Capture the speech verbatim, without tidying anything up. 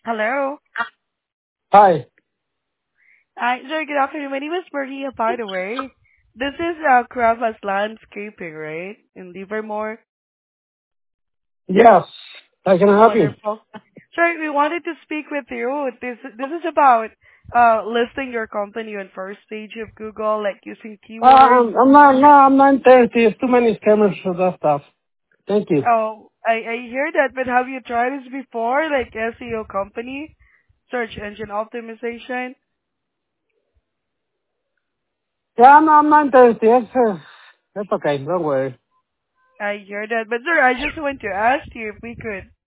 Hello. Hi. Hi, sir. Good afternoon. My name is Maria, by the way. This is uh, Kravas Landscaping, right? In Livermore. Yes. How can I help you? Wonderful. Sir, we wanted to speak with you. This this is about uh listing your company on first page of Google, like using Uh, keywords. I'm, I'm not, no, I'm not interested. It's too many scammers for that stuff. Thank you. Oh, I I hear that, but have you tried this before, like S E O company, search engine optimization? Yeah, I'm, I'm not interested. That's, uh, that's okay. Don't worry. I hear that, but sir, I just want to ask you if we could